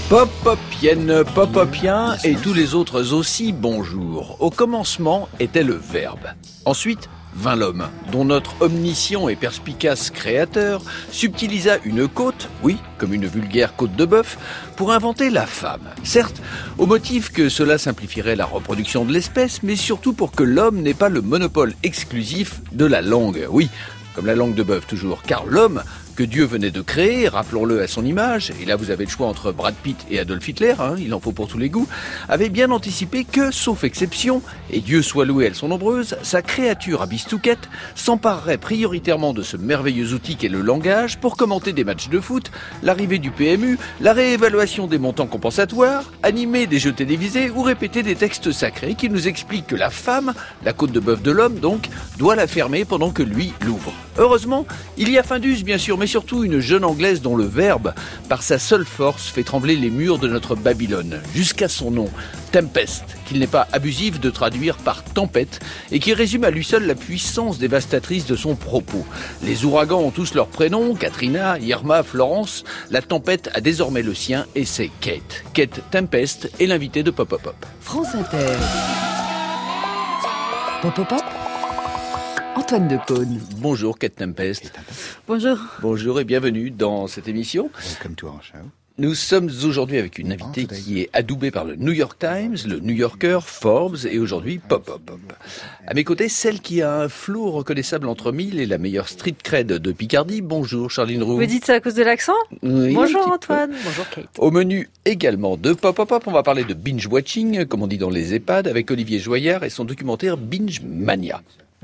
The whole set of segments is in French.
Pop-Popienne, Pop-Popien et tous les autres aussi, bonjour. Au commencement était le verbe. Ensuite, vint l'homme, dont notre omniscient et perspicace créateur subtilisa une côte, oui, comme une vulgaire côte de bœuf, pour inventer la femme. Certes, au motif que cela simplifierait la reproduction de l'espèce, mais surtout pour que l'homme n'ait pas le monopole exclusif de la langue. Oui, comme la langue de bœuf toujours, car l'homme que Dieu venait de créer, rappelons-le à son image, et là vous avez le choix entre Brad Pitt et Adolf Hitler, il en faut pour tous les goûts, avait bien anticipé que, sauf exception, et Dieu soit loué, elles sont nombreuses, sa créature à bistouquette s'emparerait prioritairement de ce merveilleux outil qu'est le langage pour commenter des matchs de foot, l'arrivée du PMU, la réévaluation des montants compensatoires, animer des jeux télévisés ou répéter des textes sacrés qui nous expliquent que la femme, la côte de bœuf de l'homme donc, doit la fermer pendant que lui l'ouvre. Heureusement, il y a Findus bien sûr, mais surtout une jeune Anglaise dont le verbe, par sa seule force, fait trembler les murs de notre Babylone, jusqu'à son nom, Tempest, qu'il n'est pas abusif de traduire par tempête, et qui résume à lui seul la puissance dévastatrice de son propos. Les ouragans ont tous leurs prénoms, Katrina, Irma, Florence, la tempête a désormais le sien, et c'est Kate. Kate Tempest est l'invitée de Pop Pop Pop. France Inter. Pop Pop Pop. Antoine Decaune. Bonjour Kate Tempest. Bonjour. Bonjour et bienvenue dans cette émission. Welcome to our show. Nous sommes aujourd'hui avec une invitée qui est adoubée par le New York Times, le New Yorker, Forbes et aujourd'hui Pop Pop Pop. À mes côtés, celle qui a un flow reconnaissable entre mille et la meilleure street cred de Picardie. Bonjour Charline Roux. Vous dites ça à cause de l'accent ? Oui, bonjour Antoine. Bonjour Kate. Au menu également de Pop Pop Pop, on va parler de binge watching, comme on dit dans les EHPAD, avec Olivier Joyard et son documentaire Binge Mania.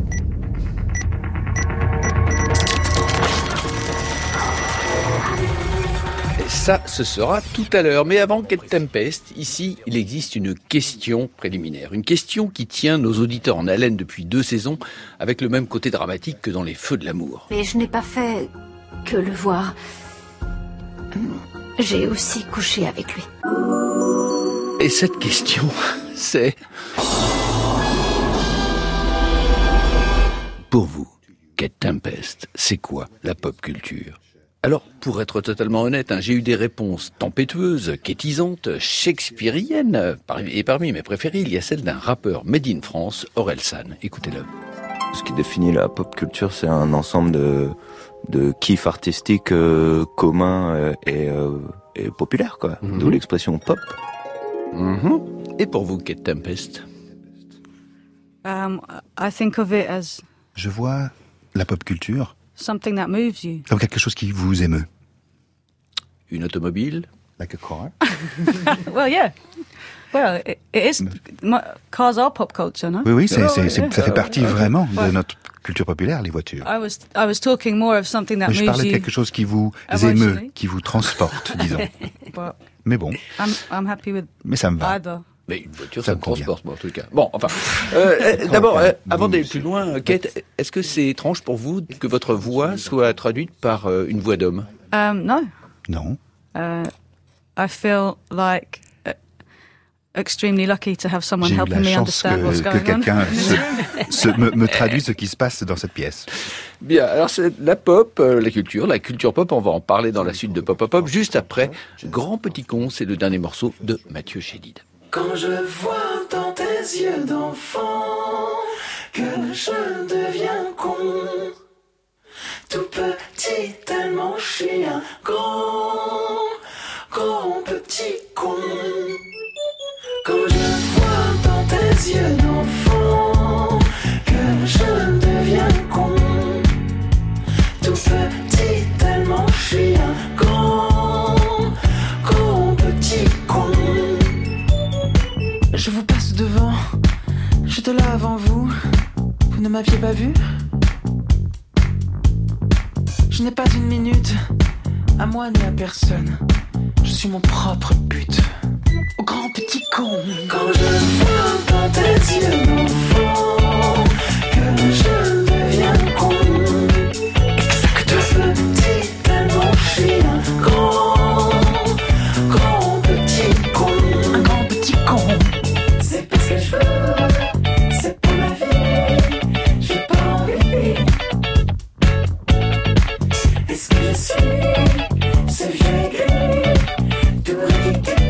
Ça, ce sera tout à l'heure. Mais avant Kate Tempest, ici, il existe une question préliminaire. Une question qui tient nos auditeurs en haleine depuis 2 saisons, avec le même côté dramatique que dans Les Feux de l'amour. Mais je n'ai pas fait que le voir. J'ai aussi couché avec lui. Et cette question, c'est... Pour vous, Kate Tempest, c'est quoi la pop culture ? Alors, pour être totalement honnête, j'ai eu des réponses tempétueuses, quétisantes, shakespeariennes, et parmi mes préférées, il y a celle d'un rappeur made in France, Orelsan. Écoutez-le. Ce qui définit la pop culture, c'est un ensemble de kiffs artistiques communs et populaires, quoi. Mm-hmm. D'où l'expression pop. Mm-hmm. Et pour vous, Kate Tempest? I think of it as Je vois la pop culture something that moves you. comme quelque chose qui vous émeut. Une automobile? Like a car. Well, yeah. Well, it is. Cars are pop culture, no? Oui, ça fait partie vraiment de notre culture populaire, les voitures. I was talking more of something that Mais je moves parlais de you. quelque chose qui vous Emotionally. émeut, qui vous transporte, disons. But Mais bon, I'm happy with mais ça me va. either. Mais une voiture, Ça ça me me convient. transporte, moi, en tout cas. Bon, enfin. D'abord, avant d'aller plus loin, Kate, est-ce que c'est étrange pour vous que votre voix soit traduite par une voix d'homme? No. Non. I feel like extremely lucky to have someone J'ai eu helping la me chance understand what's que going quelqu'un on. me traduise ce qui se passe dans cette pièce. Bien, alors c'est la pop, la culture pop, on va en parler dans la suite de Pop Pop Pop, juste après Grand Petit Con, c'est le dernier morceau de Mathieu Chédid. Quand je vois dans tes yeux d'enfant que je deviens con, tout petit tellement je suis un grand petit con. Quand je vois dans tes yeux d'enfant que je deviens con, tout petit tellement je suis un grand petit con. Je vous passe devant, j'étais là avant vous, vous ne m'aviez pas vu. Je n'ai pas une minute, à moi ni à personne, je suis mon propre but. Au grand petit con. Quand je vois dans tes yeux d'enfant que je deviens con, exact petit tellement je suis un grand petit con. Un grand petit con. C'est pas ce que je veux, c'est pour ma vie, j'ai pas envie. Est-ce que je suis ce vieux gris, tout ridicule?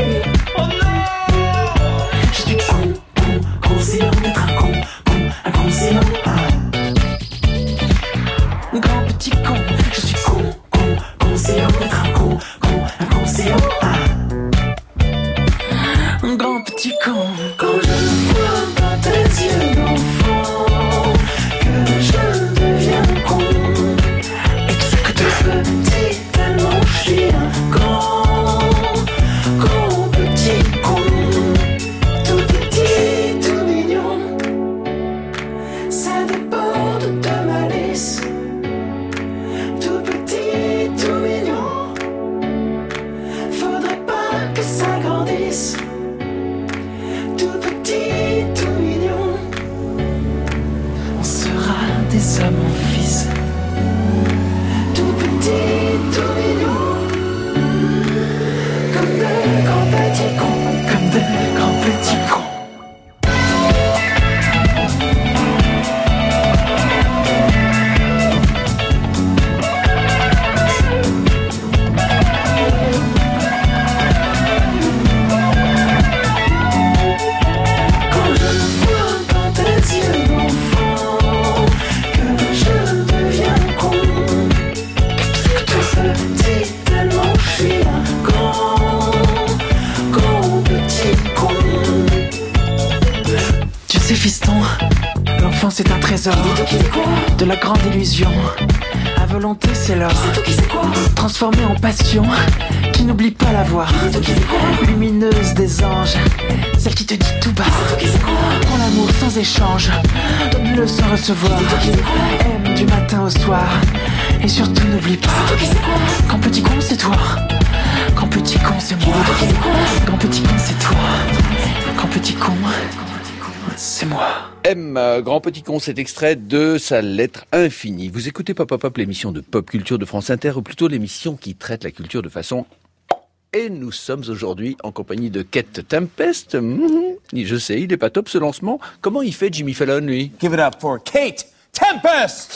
trésor de la grande illusion. À volonté c'est l'or, transformé en passion, qui n'oublie pas la voix lumineuse des anges, celle qui te dit tout bas, prends l'amour sans échange, donne-le sans recevoir, aime du matin au soir, et surtout n'oublie pas, quand petit con c'est toi, quand petit con c'est moi, quand petit con c'est toi, quand petit con c'est moi. M, Grand Petit Con, cet extrait de sa lettre infinie. Vous écoutez Pop Pop, l'émission de pop culture de France Inter, ou plutôt l'émission qui traite la culture de façon... Et nous sommes aujourd'hui en compagnie de Kate Tempest. Je sais, il est pas top ce lancement. Comment il fait Jimmy Fallon, lui? Give it up for Kate Tempest!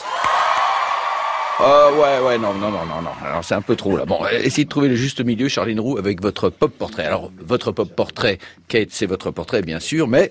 Ouais, non. Alors, c'est un peu trop, là. Bon, essayez de trouver le juste milieu, Charline Roux, avec votre pop portrait. Alors, votre pop portrait, Kate, c'est votre portrait, bien sûr, mais...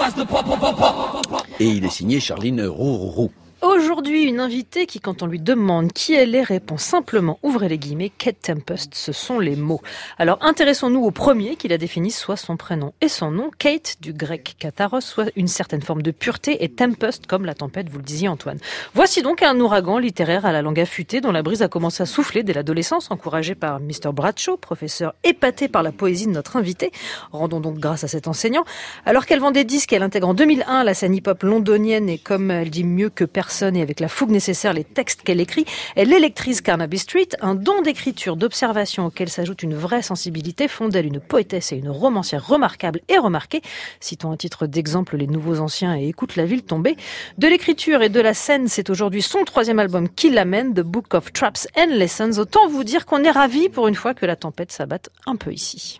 Et il est signé Charline Roux. Aujourd'hui, une invitée qui, quand on lui demande qui elle est, répond simplement, ouvrez les guillemets, Kate Tempest, ce sont les mots. Alors, intéressons-nous au premier qui la définit, soit son prénom et son nom. Kate, du grec katharos, soit une certaine forme de pureté, et Tempest, comme la tempête, vous le disiez Antoine. Voici donc un ouragan littéraire à la langue affûtée, dont la brise a commencé à souffler dès l'adolescence, encouragé par Mr. Bradshaw, professeur épaté par la poésie de notre invité. Rendons donc grâce à cet enseignant. Alors qu'elle vend des disques, elle intègre en 2001 la scène hip-hop londonienne, et comme elle dit mieux que personne, et avec la fougue nécessaire les textes qu'elle écrit, elle électrise Carnaby Street, un don d'écriture, d'observation auquel s'ajoute une vraie sensibilité, font d'elle une poétesse et une romancière remarquable et remarquée. Citons à titre d'exemple Les Nouveaux Anciens et Écoute la ville tombée. De l'écriture et de la scène, c'est aujourd'hui son 3e album qui l'amène, The Book of Traps and Lessons. Autant vous dire qu'on est ravis pour une fois que la tempête s'abatte un peu ici.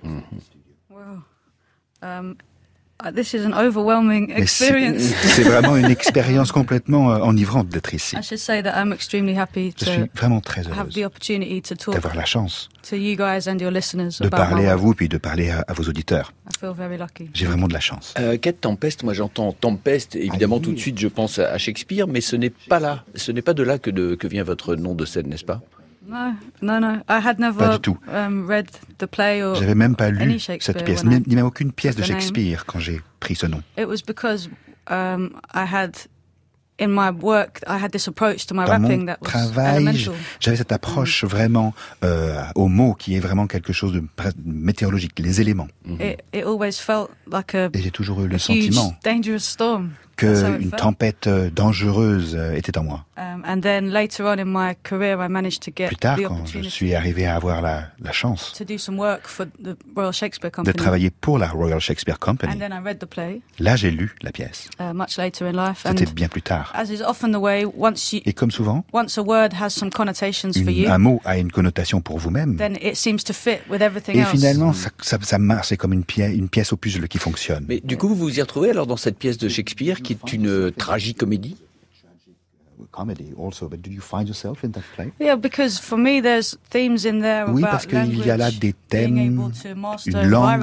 Wow. This is an overwhelming experience. C'est vraiment une expérience complètement enivrante d'être ici. I should say that I'm extremely happy Je suis vraiment très have the heureuse opportunity to talk d'avoir la chance to you guys and your listeners de about parler my à work. vous, puis de parler à vos auditeurs. I feel very lucky. J'ai vraiment de la chance. Kate Tempest, moi j'entends Tempest, évidemment tout de suite je pense à Shakespeare, mais ce n'est pas de là que vient votre nom de scène, n'est-ce pas? No. I had never Pas du tout. read the play or J'avais même pas any lu Shakespeare cette pièce, when ni même aucune pièce de took the name. Shakespeare quand j'ai pris ce nom. It was because I had in my work I had this approach to my Dans rapping mon that was travail, elemental. j'avais cette approche vraiment au mot qui est vraiment quelque chose de météorologique, les éléments. It always felt like a Et j'ai toujours eu le huge, sentiment dangerous storm. That's how it qu'une felt. tempête dangereuse était en moi. And then later on in my career, I managed to get Plus tard, the quand je opportunity suis arrivé à avoir la chance to do some work for the Royal Shakespeare de Company. travailler pour la Royal Shakespeare Company, And then I read the play là j'ai lu la pièce. much later in life. And C'était bien plus tard. as is often the way, Et comme souvent, once a word has some connotations for you, un mot a une connotation pour vous-même. then it seems to fit with everything Et else. finalement, ça marche, c'est comme une pièce au puzzle qui fonctionne. Mais du coup, vous vous y retrouvez alors dans cette pièce de Shakespeare qui est une tragicomédie? Comedy also, but do you find yourself in that play? Yeah, because for me there's themes in there Oui, about parce qu'il y a là language, des being thèmes, able to master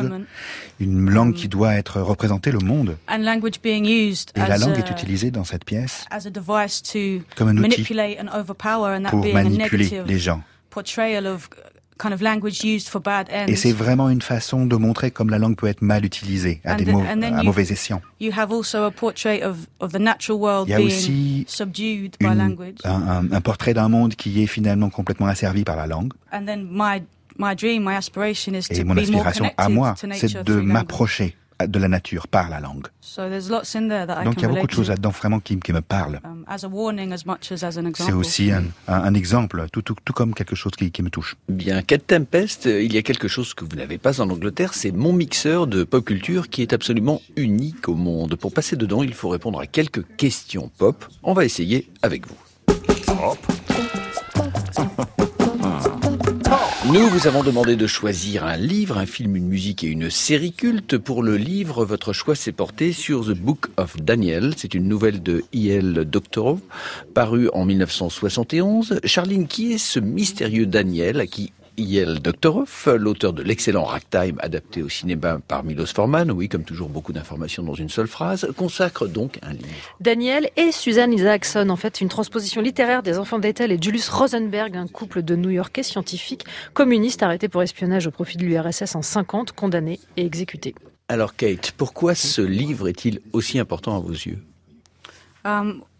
une langue environment, qui doit être représenter le monde. and language being used Et la as langue a, est utilisée dans cette pièce as a device to comme un outil manipulate and overpower, and that pour being a manipuler negative les gens. portrayal of kind of language used for bad ends. Et c'est vraiment une façon de montrer comme la langue peut être mal utilisée à mauvais escient. You have also a portrait of the natural world Il y a being aussi subdued by language. un portrait d'un monde qui est finalement complètement asservi par la langue. And then my dream, my aspiration is Et to mon be more aspiration à connected moi, to nature c'est de through language. m'approcher de la nature par la langue. So there's lots in there that I Donc il y can a beaucoup relate de choses to, là-dedans vraiment qui me parlent. as a warning as much as an example. C'est aussi un exemple, tout comme quelque chose qui me touche. Bien, Kate Tempest, il y a quelque chose que vous n'avez pas en Angleterre, c'est mon mixeur de pop culture qui est absolument unique au monde. Pour passer dedans, il faut répondre à quelques questions pop. On va essayer avec vous. Nous vous avons demandé de choisir un livre, un film, une musique et une série culte. Pour le livre, votre choix s'est porté sur The Book of Daniel. C'est une nouvelle de E.L. Doctorow, parue en 1971. Charline, qui est ce mystérieux Daniel à qui E.L. Doctorow, l'auteur de l'excellent Ragtime, adapté au cinéma par Milos Forman, oui, comme toujours beaucoup d'informations dans une seule phrase, consacre donc un livre. Daniel et Suzanne Isaacson, en fait, une transposition littéraire des Enfants d'Ethel et Julius Rosenberg, un couple de New-Yorkais scientifiques communistes arrêtés pour espionnage au profit de l'URSS en 50, condamnés et Alors Kate, pourquoi ce livre est-il aussi important à vos yeux?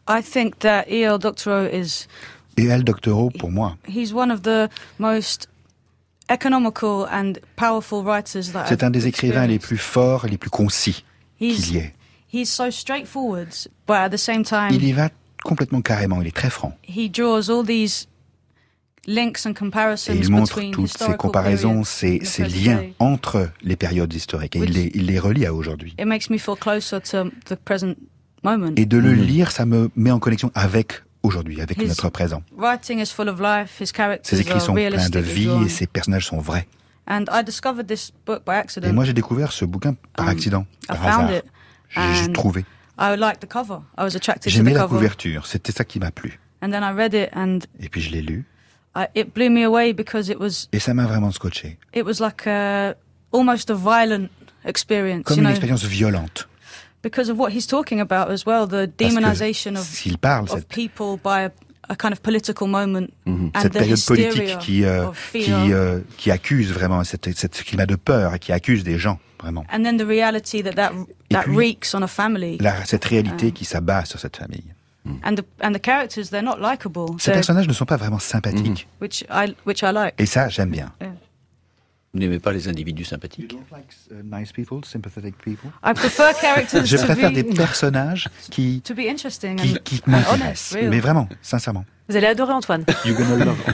I think that E.L. Doctorow is... E.L. Doctorow, pour moi, He's one of the most economical and powerful writers that c'est un des I've écrivains les experienced. plus forts et les plus concis He's- qu'il y ait. He's so straightforward, but at the same time, Il y va complètement carrément, il est très franc. he draws all these links and Et comparisons il montre between toutes ces historical comparaisons, periods ces, and the ces present liens day. entre les périodes historiques. Et il les relie à aujourd'hui. It makes me feel closer to the present moment. Et de le lire, ça me met en connexion avec aujourd'hui, avec His notre présent. Writing is full of life. His characters Ses écrits are sont pleins de realistically vie drawn. et ses personnages sont vrais. And I discovered this book by accident. Et moi, j'ai découvert ce bouquin par accident, I par found hasard. it, J'ai and trouvé. I liked the cover. I was attracted to J'aimais the la cover. couverture, c'était ça qui m'a plu. And then I read it, and Et puis je l'ai lu, it blew me away because it was et ça m'a vraiment scotché. like almost a violent experience. Comme You une know, expérience violente. because of what he's talking about as well, the demonization of S'il parle, of people by a kind of political moment and cette the période hysteria politique of fear. qui accuse vraiment ce climat de peur et qui accuse des gens, vraiment. And then the reality that puis, wreaks on a family. Cette réalité qui s'abat sur cette famille. And the characters, they're not likable. Ces personnages ne sont pas vraiment sympathiques. Which I like. Et ça, j'aime bien. Vous n'aimez pas les individus sympathiques? Nice people, sympathetic people. I prefer characters Je to préfère be des personnages qui interesting qui and m'intéressent. honest, real. Mais vraiment, sincèrement. Vous allez adorer Antoine. You're gonna love.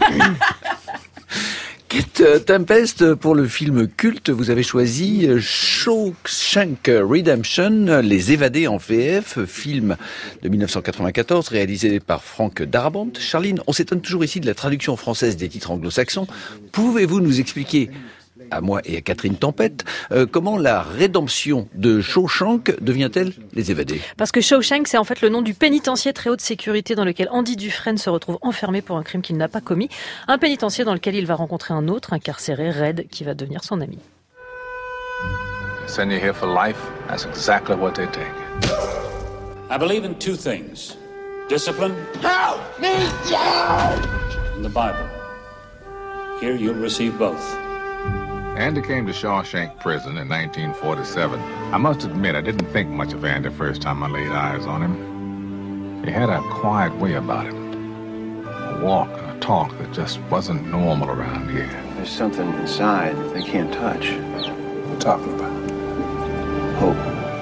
Kate Tempest, pour le film culte, vous avez choisi Shawshank Redemption, Les Évadés en VF, film de 1994 réalisé par Frank Darabont. Charline, on s'étonne toujours ici de la traduction française des titres anglo-saxons. Pouvez-vous nous expliquer, à moi et à Catherine Tempête, comment la rédemption de Shawshank devient-elle Les Évadés? Parce que Shawshank, c'est en fait le nom du pénitencier très haute sécurité dans lequel Andy Dufresne se retrouve enfermé pour un crime qu'il n'a pas commis. Un pénitencier dans lequel il va rencontrer un autre incarcéré, Red, qui va devenir son ami. Send you here for life, that's exactly what they take. I believe in two things. Discipline Help me, and the Bible. Here you'll receive both. Andy came to Shawshank Prison in 1947. I must admit, I didn't think much of Andy first time I laid eyes on him. He had a quiet way about him. A walk and a talk that just wasn't normal around here. There's something inside that they can't touch. What are you talking about? Hope.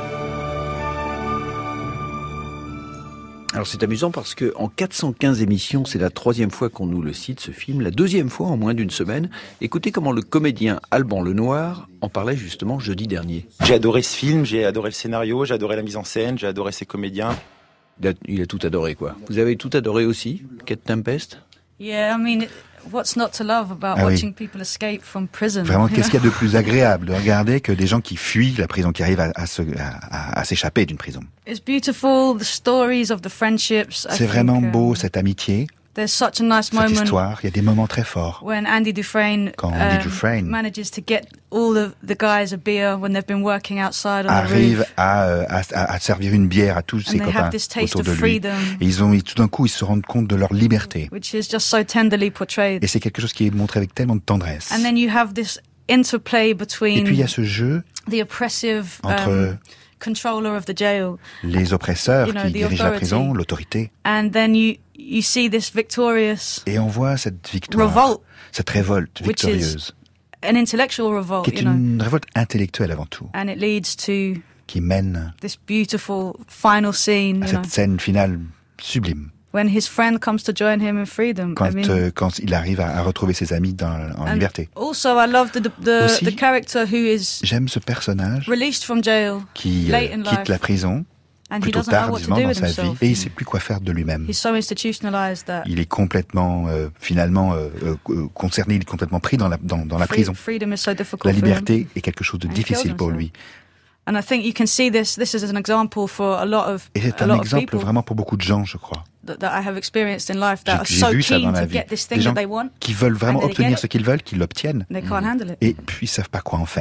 Alors c'est amusant parce que en 415 émissions, c'est la 3e fois qu'on nous le cite, ce film, la 2e fois en moins d'une semaine. Écoutez comment le comédien Alban Lenoir en parlait justement jeudi dernier. J'ai adoré ce film, j'ai adoré le scénario, j'ai adoré la mise en scène, j'ai adoré ses comédiens. Il a tout adoré, quoi. Vous avez tout adoré aussi, Kate Tempest? Yeah, I mean, what's not to love about watching people escape from prison? Vraiment, qu'est-ce qu'il y a de plus agréable de regarder que des gens qui fuient la prison, qui arrivent à s'échapper d'une prison. It's beautiful, the stories of the friendships. C'est vraiment beau, cette amitié, there's such a nice cette moment histoire. Il y a des moments très forts. when Andy Dufresne, Quand Andy Dufresne manages to get all the guys a beer when they've been working outside on the arrive roof. à servir une bière à tous ses And they copains have this taste autour de of lui. freedom. Et tout d'un coup, ils se rendent compte de leur liberté. Which is just so tenderly portrayed. Et c'est quelque chose qui est montré avec tellement de tendresse. And then you have this interplay Et between puis il y a ce jeu the oppressive entre controller of the jail, les oppresseurs you know, qui the dirigent la authority. prison, l'autorité. And then you see this victorious Et on voit cette victoire, revolt, cette révolte which victorieuse, an intellectual revolt, qui est une révolte intellectuelle avant tout, and it leads to qui mène this beautiful final scene, à you know, cette scène finale sublime, when his friend comes to join him in freedom. quand il arrive à retrouver ses amis en liberté. Also, I love Aussi, the character who is j'aime ce personnage released from jail qui late in quitte life, la prison and he plutôt doesn't know what to tardivement do dans with sa vie himself. et il ne sait plus quoi faire de lui-même. He's so institutionalized that Il est complètement, finalement, concerné, il est complètement pris dans la prison. freedom is so difficult La for him. liberté est quelque chose de And he difficile kills pour himself. lui. And I think you can see this is an example for a lot of Et c'est a un lot of exemple people vraiment pour beaucoup de gens, je crois. that I have experienced in life that are J'ai so vu ça dans keen la to vie. get this Des thing gens that they want, qui veulent vraiment and they get obtenir it, ce qu'ils veulent, qu'ils l'obtiennent, and they can't handle it. et puis ils savent pas quoi en faire.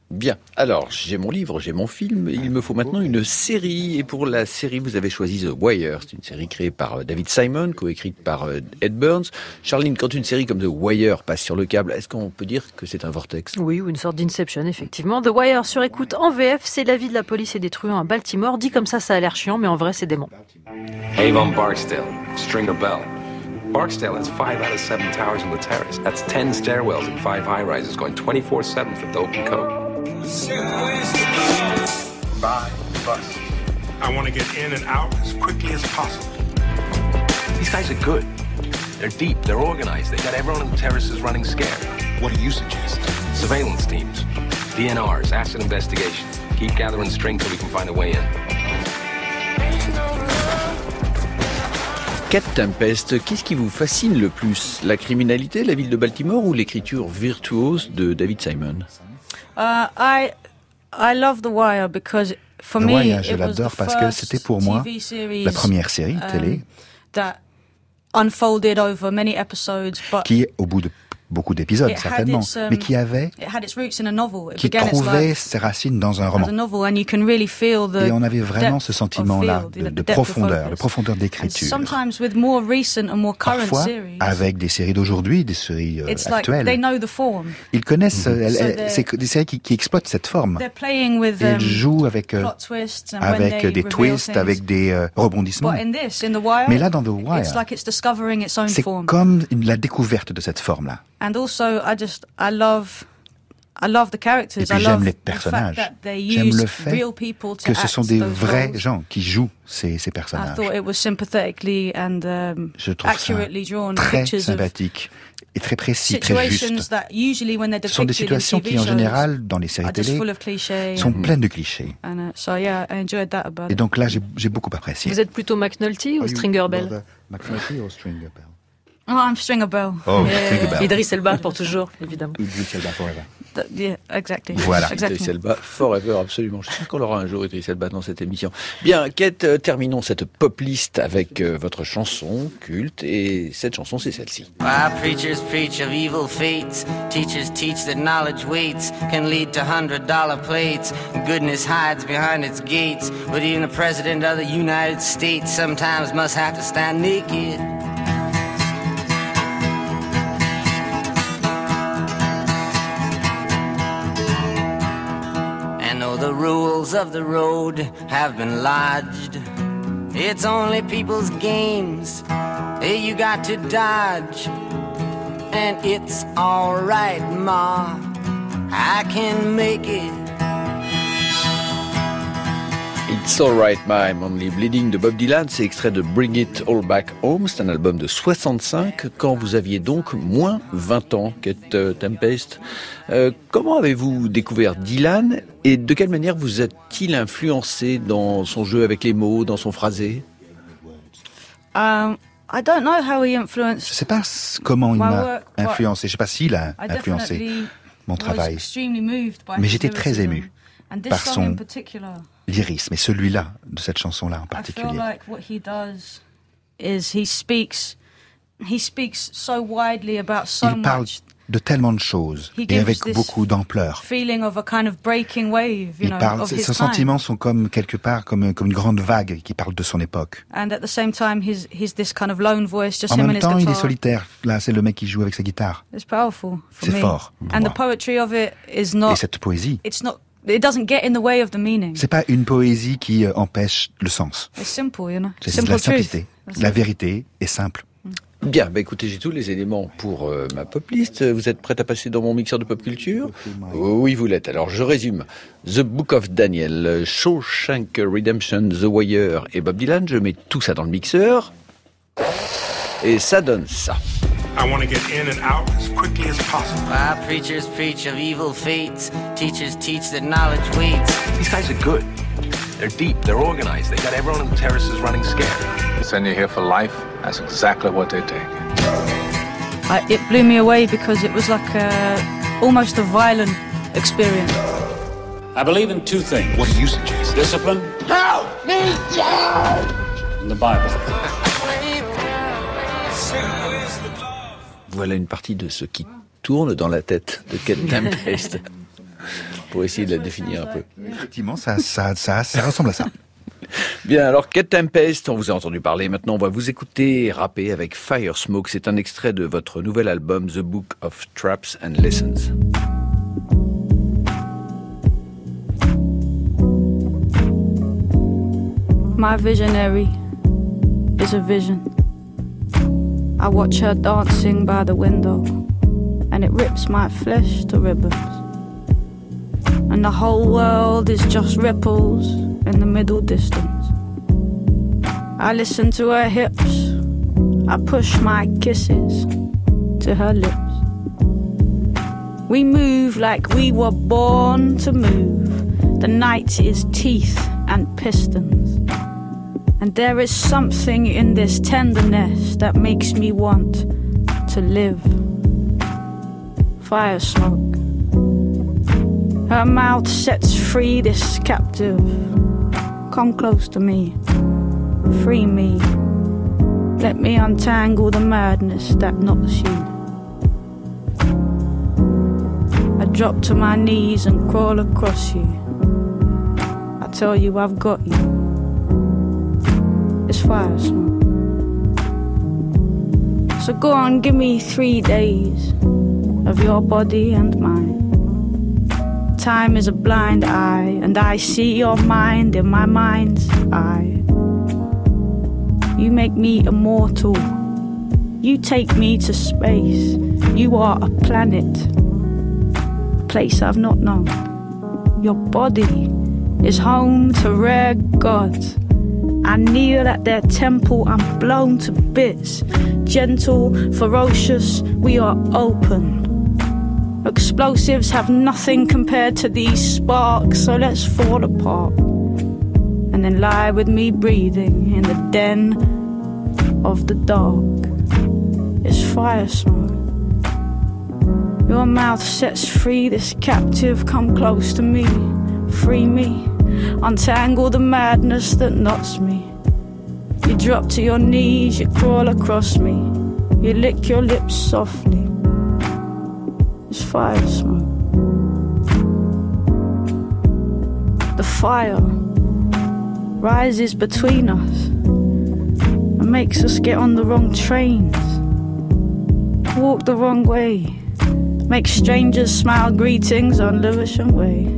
Bien, alors j'ai mon livre, j'ai mon film, il me faut maintenant une série. Et pour la série, vous avez choisi The Wire. C'est une série créée par David Simon, coécrite par Ed Burns. Charline, quand une série comme The Wire passe sur le câble, est-ce qu'on peut dire que c'est un vortex ? Oui, ou une sorte d'Inception, effectivement. The Wire sur écoute en VF, c'est la vie de la police et des truands à Baltimore. Dit comme ça a l'air chiant, mais en vrai, c'est dément. Avon Barksdale, Stringer Bell. Barksdale has 5 out of 7 towers in the terrace. That's 10 stairwells and 5 high-rises going 24/7 for dope and coke. Buy, bust. I want to get in and out as quickly as possible. These guys are good. They're deep, they're organized. They got everyone on the terraces running scared. What do you suggest? Surveillance teams, DNRs, asset investigation. Keep gathering string till we can find a way in. Kate Tempest, qu'est-ce qui vous fascine le plus ? La criminalité, la ville de Baltimore ou l'écriture virtuose de David Simon ? I love The Wire because for The me Wire, je it was l'adore the parce que first c'était pour moi TV series, la première série télé that unfolded over many episodes, but qui, au bout de beaucoup d'épisodes, it had certainement, its, mais qui had its roots in a novel. It qui began its trouvait life ses racines dans un roman. as a novel, and you can really feel the Et on avait vraiment depth ce sentiment-là of field, de the depth of profondeur, focus. de profondeur And d'écriture. sometimes with more recent and more current Parfois, series, avec des séries d'aujourd'hui, des séries it's like actuelles, they know the form. ils connaissent, So c'est des séries qui exploitent cette forme. They're playing with Et ils jouent avec, plot twists and when they des reveal twists, things. avec des rebondissements. But in The Wire, Mais là, dans The Wire, it's like it's discovering its own c'est form. comme la découverte de cette forme-là. And also, I love the characters. Et puis I j'aime love les the fact personnages. that they J'aime use le fait real people to que ce act sont des those vrais roles. gens qui jouent ces I personnages. thought it was sympathetically and Je trouve accurately ça drawn très pictures of sympathique et très précis, très situations juste. that usually when they're Ce sont des depicted in situations TV qui, en shows général, dans les séries are just télé, full of clichés. sont pleines de clichés. And so yeah, I enjoyed that about Et it. donc là, j'ai beaucoup apprécié. Vous êtes plutôt McNulty ou Stringer Bell? McNulty ou Stringer Bell? Oh, I'm Stringer Bell. Oh, Stringer Bell. Idris Elba pour toujours, évidemment. Idris Elba forever. Yeah, exactly. Voilà, Exactement. Idriss Elba, forever, absolument. Je suis sûr qu'on aura un jour Idriss Elba dans cette émission. Bien, Kate, terminons cette pop list avec votre chanson culte, et cette chanson, c'est celle-ci. While preachers preach of evil fates, teachers teach that knowledge waits, can lead to $100 plates. Goodness hides behind its gates, but even the president of the United States sometimes must have to stand naked. The rules of the road have been lodged. It's only people's games you got to dodge. And it's alright, Ma, I can make it. It's Alright Ma, I'm Only Bleeding de Bob Dylan, c'est extrait de Bring It All Back Home, c'est un album de 65, quand vous aviez donc moins 20 ans, Kate Tempest. Comment avez-vous découvert Dylan et de quelle manière vous a-t-il influencé dans son jeu avec les mots, dans son phrasé? I don't know how he influenced. Je ne sais pas comment il m'a my work, influencé, je ne sais pas s'il a I influencé definitely mon travail. was extremely moved by Mais his j'étais très lyricism. ému And this par song son in particular, lyrisme, et celui-là, de cette chanson-là en I particulier. feel like what he does is he speaks so widely about so Il parle much. de tellement de choses, He et gives avec this beaucoup d'ampleur. feeling of a kind of breaking wave, you Il know, parle, of ses his time. sentiments sont comme quelque part comme une grande vague qui parle de son époque. And at the same time, he's this kind of lone voice, just En him and même his temps, il est guitar. solitaire. Là, c'est le mec qui joue avec sa guitare. It's powerful for C'est me. fort pour And moi. the poetry of it is not. Et cette poésie, It doesn't get in the way of the meaning. c'est pas une poésie qui empêche le sens. It's simple, you know. C'est de Simple la truth. simplicité. La vérité est simple. Bien, écoutez, j'ai tous les éléments pour ma pop list. Vous êtes prête à passer dans mon mixeur de pop culture? Oui, vous l'êtes. Alors, je résume. The Book of Daniel, Shawshank Redemption, The Wire et Bob Dylan. Je mets tout ça dans le mixeur. Et ça donne ça. I want to get in and out as quickly as possible. While preachers preach of evil fates, teachers teach that knowledge waits. These guys are good. They're deep, they're organized. They got everyone on the terraces running scared. They send you here for life. That's exactly what they take. It blew me away because it was like almost a violent experience. I believe in two things. What do you suggest? Discipline. Help me, Dad! And the Bible. Voilà une partie de ce qui tourne dans la tête de Kate Tempest. pour essayer de la définir un peu. Effectivement, ça ressemble à ça. Bien, alors Kate Tempest, on vous a entendu parler, maintenant on va vous écouter rapper avec Fire Smoke. C'est un extrait de votre nouvel album The Book of Traps and Lessons. My visionary is a vision. I watch her dancing by the window, and it rips my flesh to ribbons. And the whole world is just ripples in the middle distance. I listen to her hips, I push my kisses to her lips. We move like we were born to move. The night is teeth and pistons. And there is something in this tenderness that makes me want to live. Fire smoke. Her mouth sets free this captive. Come close to me. Free me. Let me untangle the madness that knots you. I drop to my knees and crawl across you. I tell you I've got you. It's fire smoke. So go on, give me 3 days of your body and mine. Time is a blind eye, and I see your mind in my mind's eye. You make me immortal. You take me to space. You are a planet, a place I've not known. Your body is home to rare gods. I kneel at their temple, I'm blown to bits. Gentle, ferocious, we are open. Explosives have nothing compared to these sparks, so let's fall apart. And then lie with me breathing in the den of the dark. It's fire smoke. Your mouth sets free this captive, come close to me, free me. Untangle the madness that knots me. You drop to your knees, you crawl across me. You lick your lips softly. It's fire smoke. The fire rises between us and makes us get on the wrong trains, walk the wrong way, make strangers smile greetings on Lewisham Way.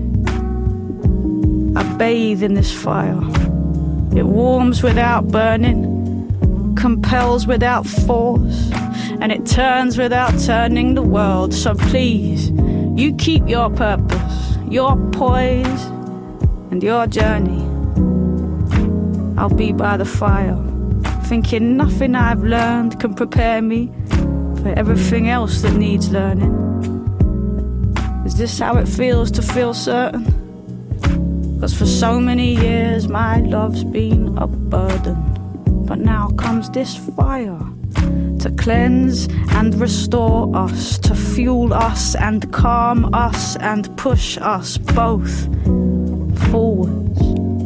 I bathe in this fire. It warms without burning, compels without force, and it turns without turning the world. So please, you keep your purpose, your poise, and your journey. I'll be by the fire, thinking nothing I've learned can prepare me for everything else that needs learning. Is this how it feels to feel certain? 'Cause for so many years my love's been a burden. But now comes this fire to cleanse and restore us, to fuel us and calm us and push us both forwards.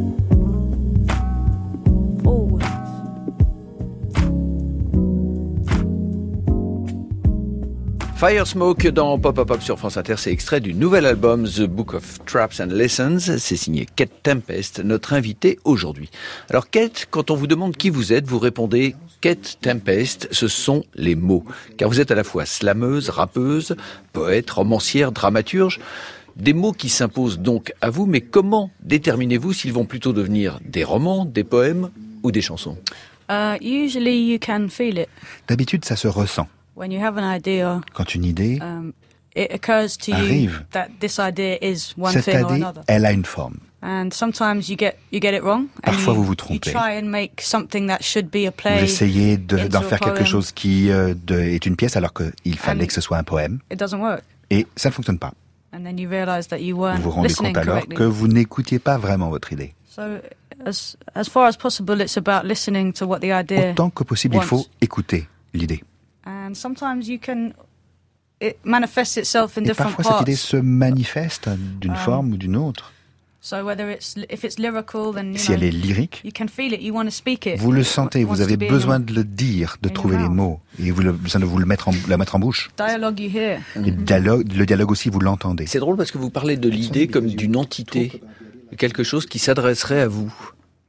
Forwards. Fire Smoke dans Pop Up Up sur France Inter, c'est extrait du nouvel album The Book of Traps and Lessons. C'est signé Kate Tempest, notre invitée aujourd'hui. Alors Kate, quand on vous demande qui vous êtes, vous répondez Kate Tempest, ce sont les mots. Car vous êtes à la fois slameuse, rappeuse, poète, romancière, dramaturge. Des mots qui s'imposent donc à vous, mais comment déterminez-vous s'ils vont plutôt devenir des romans, des poèmes ou des chansons? Usually you can feel it. D'habitude, ça se ressent. When you have an idea, quand une idée it occurs to arrive, you that this idea is one cette thing or idée, another. Elle a une forme. And sometimes you get it wrong. Parfois, and vous trompez. You try and make something that should be a play. Vous essayez d'en faire quelque poem. chose qui est une pièce alors qu'il fallait que ce soit un poème. It doesn't work. Et ça ne fonctionne pas. And then you realize that you weren't vous vous rendez listening compte alors correctly. que vous n'écoutiez pas vraiment votre idée. So, as far as possible, it's about listening to what the idea Autant que possible, wants. il faut écouter l'idée. And sometimes it manifests itself in Et different parfois, parts. cette idée se manifeste d'une forme ou d'une autre. Si elle est lyrique, vous le sentez, vous avez besoin de le dire, de trouver les mots, et vous besoin de vous la mettre en bouche. Le dialogue aussi, vous l'entendez. C'est drôle parce que vous parlez de l'idée comme d'une entité, quelque chose qui s'adresserait à vous.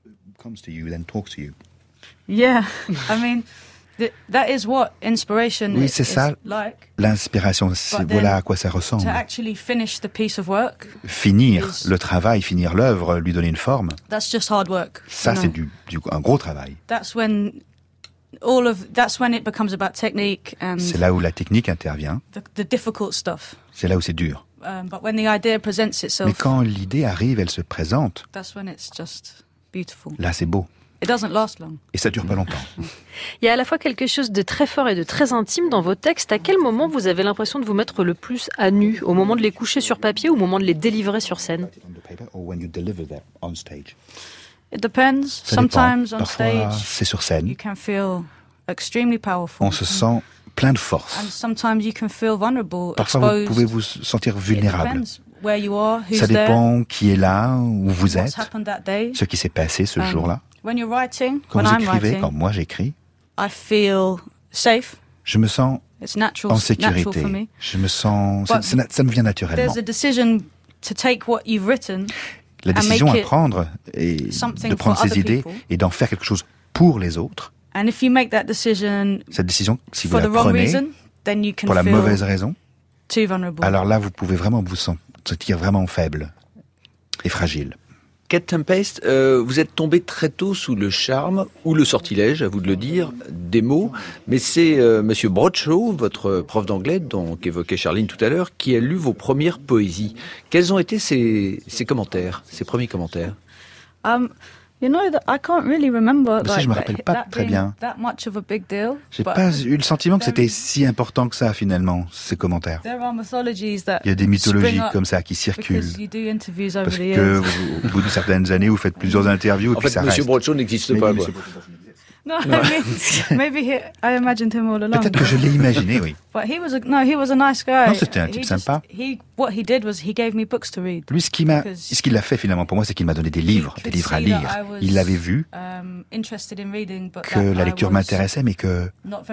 Yeah, I mean, that is what inspiration oui, c'est ça, l'inspiration, voilà à quoi ça ressemble. To actually finish the piece of work, finir le travail, finir l'œuvre, lui donner une forme, that's just hard work. Ça, c'est un gros travail. That's when it becomes about technique and c'est là où la technique intervient. The difficult stuff. C'est là où c'est dur. But when the idea presents itself, mais quand l'idée arrive, elle se présente. That's when it's just beautiful. Là, c'est beau. It doesn't last long. Et ça dure pas longtemps. Il y a à la fois quelque chose de très fort et de très intime dans vos textes. À quel moment vous avez l'impression de vous mettre le plus à nu? Au moment de les coucher sur papier ou au moment de les délivrer sur scène? It depends. Sometimes on Parfois, stage, c'est sur scène. You can feel extremely powerful. On se sent plein de force. And sometimes you can feel vulnerable, parfois, exposed. vous pouvez vous sentir vulnérable. Where you are, who's ça dépend there, qui est là, où vous êtes, ce qui s'est passé ce jour-là. When you're writing, quand vous écrivez, quand moi j'écris, I feel safe. Je me sens natural, en sécurité. Je me sens, ça me vient naturellement. There's a decision to take what you've written. La décision à prendre est de prendre ces idées et d'en faire quelque chose pour les autres. And if you make that decision, cette décision, si vous la prenez pour la mauvaise raison, alors là, vous pouvez vraiment vous sentir vraiment faible et fragile. Kate Tempest, vous êtes tombé très tôt sous le charme, ou le sortilège, à vous de le dire, des mots, mais c'est Monsieur Bradshaw, votre prof d'anglais, qu'évoquait Charline tout à l'heure, qui a lu vos premières poésies. Quels ont été ses commentaires, ses premiers commentaires? You know, I can't really remember. Je me rappelle pas très bien. J'ai pas eu le sentiment que c'était si important que ça finalement, ces commentaires. Il y a des mythologies comme ça qui circulent parce que au bout de certaines années, vous faites plusieurs interviews et puis ça reste. Monsieur Bradshaw n'existe pas. Quoi. No, maybe I imagined him all along. Peut-être que je l'ai imaginé, oui. But he was a nice guy. Non, c'était un type sympa. What he did was he gave me books to read. Lui, ce qu'il a fait finalement pour moi, c'est qu'il m'a donné des livres à lire. Il avait vu que la lecture m'intéressait, mais que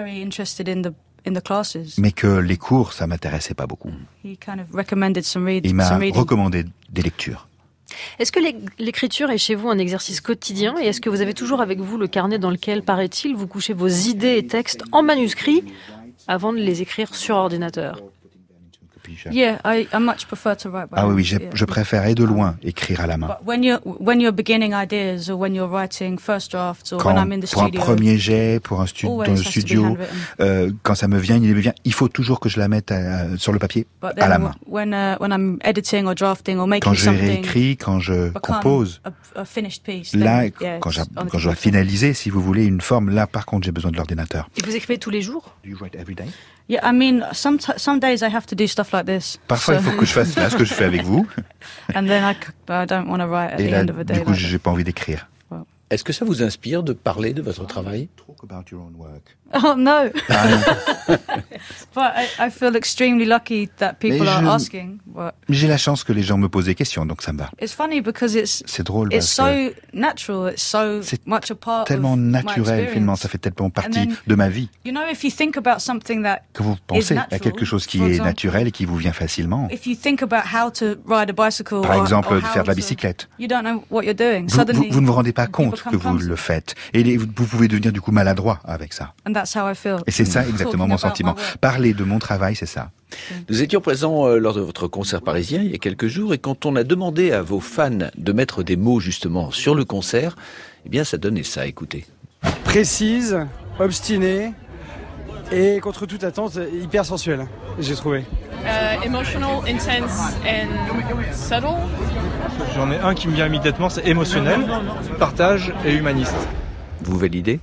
les cours, ça m'intéressait pas beaucoup. Il m'a recommandé des lectures. Est-ce que l'écriture est chez vous un exercice quotidien et est-ce que vous avez toujours avec vous le carnet dans lequel, paraît-il, vous couchez vos idées et textes en manuscrit avant de les écrire sur ordinateur? Yeah, I much prefer to write by oui, je préfère de loin écriire à la main. When you're beginning ideas or when you're writing first drafts or when I'm in the studio. Pour un premier jet, dans le studio, quand ça me vient, il faut toujours que je la mette sur le papier à la main. When I'm editing or drafting or making something. Quand je réécris, quand je compose, a finished piece. Là, quand je dois finaliser, si vous voulez, une forme, là, par contre, j'ai besoin de l'ordinateur. Et vous écrivez tous les jours? Do you write every day? Yeah, I mean, some days I have to do stuff like this. Parfois, il faut que je fasse là ce que je fais avec vous. And then I don't want to write at the end of a day. Du coup, j'ai pas envie d'écrire. Est-ce que ça vous inspire de parler de votre travail? Oh no. But I feel extremely lucky that people are asking. J'ai la chance que les gens me posent des questions, donc ça me va. It's funny because c'est drôle parce que c'est tellement naturel finalement, ça fait tellement partie de ma vie. You know, if you think about something that que vous pensez à quelque chose qui est naturel et qui vous vient facilement. If you think about how to ride a bicycle, par exemple, de faire de la bicyclette. You don't know what you're doing. Vous ne vous rendez pas compte que vous le faites. Et vous pouvez devenir du coup maladroit avec ça. Et c'est ça exactement mon sentiment. Parler de mon travail, c'est ça. Nous étions présents lors de votre concert parisien il y a quelques jours et quand on a demandé à vos fans de mettre des mots justement sur le concert, eh bien ça donnait ça, écoutez. Précise, obstinée et contre toute attente hyper sensuelle, j'ai trouvé. Emotional, intense and subtle. J'en ai un qui me vient immédiatement, c'est émotionnel, partage et humaniste. Vous validez?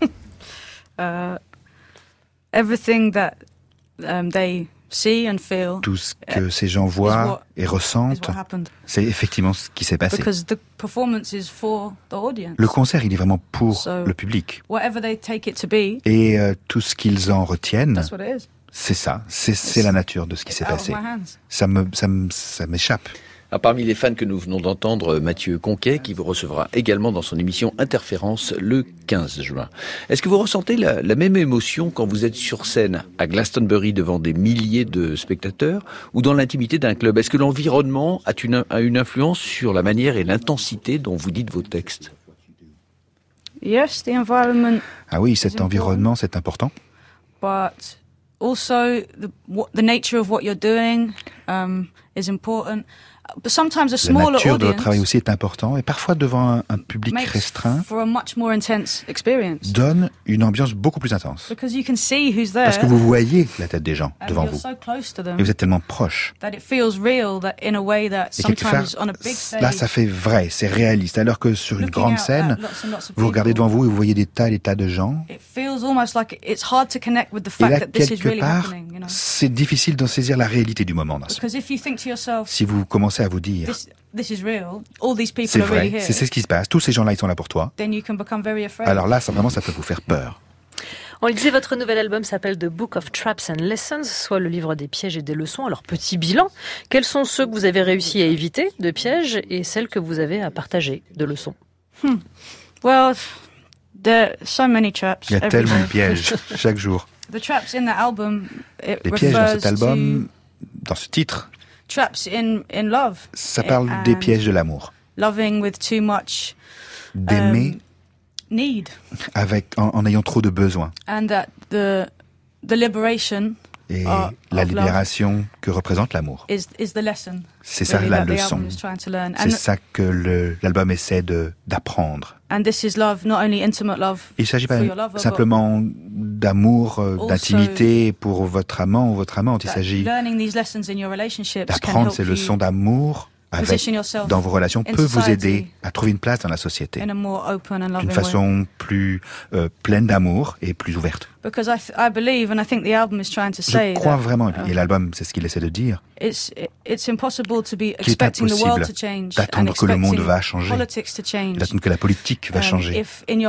Everything that they see and feel. Tout ce que ces gens voient et ressentent, c'est effectivement ce qui s'est passé. Because the performance is for the audience. Le concert, il est vraiment pour le public. Whatever they take it to be. Et tout ce qu'ils en retiennent, that's what it is. C'est ça, c'est la nature de ce qui s'est passé. Ça m'échappe. Parmi les fans que nous venons d'entendre, Mathieu Conquet, qui vous recevra également dans son émission Interférence le 15 juin. Est-ce que vous ressentez la même émotion quand vous êtes sur scène à Glastonbury devant des milliers de spectateurs ou dans l'intimité d'un club? Est-ce que l'environnement a une influence sur la manière et l'intensité dont vous dites vos textes? Yes, the environment. Ah oui, cet environnement, c'est important. But also the nature of what you're doing is important. But sometimes a smaller la nature de votre audience travail aussi est important et parfois devant un public restreint for a much more intense experience. Donne une ambiance beaucoup plus intense. Because you can see who's there. Parce que vous voyez la tête des gens devant vous. So close to them, et vous êtes tellement proche. That it feels real that in a way that sometimes on a big stage. Là, ça fait vrai, c'est réaliste. Alors que sur une grande scène, vous regardez devant vous et vous voyez des tas et des tas de gens. It feels almost like it's hard to connect with the fact that this is really happening. You know? C'est difficile d'en saisir la réalité du moment. Because if you think to yourself, si vous commencez à vous dire This is real. All these people c'est are vrai, really here. c'est ce qui se passe. Tous ces gens-là, ils sont là pour toi. Then you can become very afraid. Alors là, ça peut vous faire peur. On le disait, votre nouvel album s'appelle The Book of Traps and Lessons, soit le livre des pièges et des leçons. Alors, petit bilan, quels sont ceux que vous avez réussi à éviter de pièges et celles que vous avez à partager de leçons? Well, there are so many traps. Il y a tellement de pièges chaque jour. The traps in the album, les pièges dans cet album, dans ce titre, traps in love. Ça parle des pièges de l'amour. Loving with too much. D'aimer need. En ayant trop de besoins. And that the liberation. Et la libération que représente l'amour. Is the lesson. C'est ça la leçon. C'est ça que l'album essaie d'apprendre. And this is love, not only intimate love. Il ne s'agit pas simplement d'amour, d'intimité pour votre amant ou votre amante. Il s'agit d'apprendre ces leçons d'amour dans vos relations peut vous aider à trouver une place dans la société d'une façon plus pleine d'amour et plus ouverte. Je crois vraiment, et l'album c'est ce qu'il essaie de dire, qu'il est impossible d'attendre que le monde va changer, d'attendre que la politique va changer.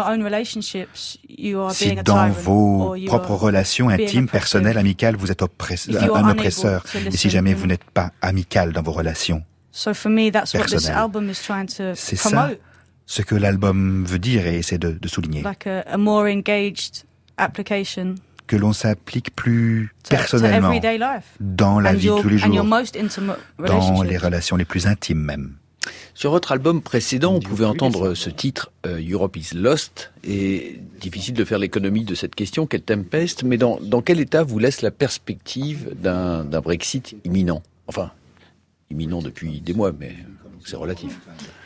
Si dans vos propres relations intimes, personnelles, amicales, vous êtes un oppresseur, et si jamais vous n'êtes pas amical dans vos relations, so for me, that's what this album is trying to c'est promote. Ça, ce que l'album veut dire et essaie de souligner. Like a more engaged application. Que l'on s'applique plus personnellement dans la vie de tous les jours, dans les relations les plus intimes même. Sur votre album précédent, on pouvait entendre ce titre Europe is Lost, et difficile de faire l'économie de cette question, quelle tempeste, mais dans quel état vous laisse la perspective d'un Brexit imminent? Enfin, imminent depuis des mois, mais c'est relatif.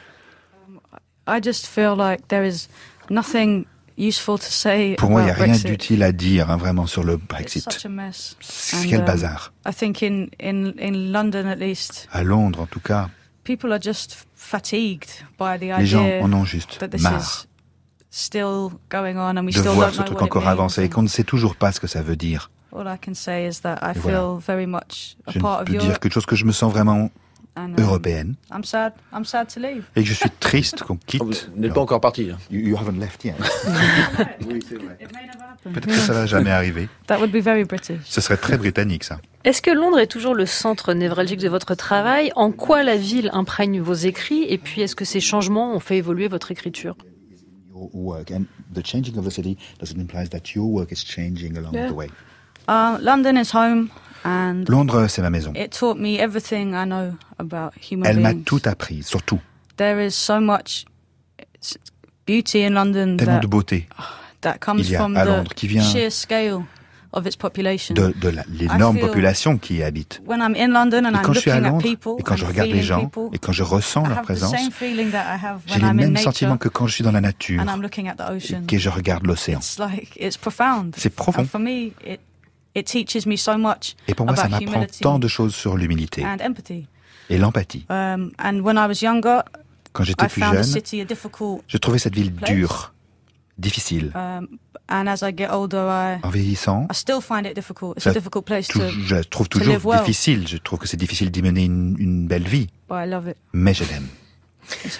I just feel like there is nothing useful to say. Pour moi, il n'y a rien d'utile à dire vraiment sur le Brexit. Quel bazar. I think in London at least. À Londres, en tout cas. People are just fatigued by the idea. Les gens en ont juste marre. Still going on and we de still voir don't ce know truc what it encore means. avancer et qu'on ne sait toujours pas ce que ça veut dire. All I can say is that I feel very much a Je part ne of peux Europe. dire quelque chose que je me sens vraiment And, européenne. I'm sad to leave. Et que je suis triste qu'on quitte. Vous n'êtes pas encore parti. You haven't left yet. Oui, c'est vrai. Peut-être que ça va jamais arriver. That would be very British. Ce serait très britannique, ça. Est-ce que Londres est toujours le centre névralgique de votre travail? En quoi la ville imprègne vos écrits? Et puis, est-ce que ces changements ont fait évoluer votre écriture? Work and the changing of the city, does it imply that your work is changing along the way? London is home. And Londres, c'est ma maison. It taught me everything I know about human Elle m'a beings. tout appris, surtout. There is so much beauty in London Tellement de beauté that comes il y a from à the Londres qui vient sheer scale of its population. de l'énorme population qui y habite. When I'm in London and Et quand I'm je suis à looking at Londres, people et quand je and regarde les feeling gens, people, et quand je ressens I leur have the présence, same feeling that I have j'ai when les I'm in mêmes nature sentiments que quand je suis dans la nature and I'm looking at the ocean. et que je regarde l'océan. It's profound. C'est profond. And for me, it teaches me so much Et pour moi, ça about m'apprend humility tant de choses sur l'humilité and empathy. et l'empathie. And when I was younger, Quand j'étais I plus found the jeune, city a difficult je trouvais cette ville place. dure, difficile. And as I get older, En vieillissant, I still find it difficult. It's ça- a difficult place je la trouve to toujours live well. difficile. Je trouve que c'est difficile d'y mener une belle vie, But I love it. mais je l'aime. It's home.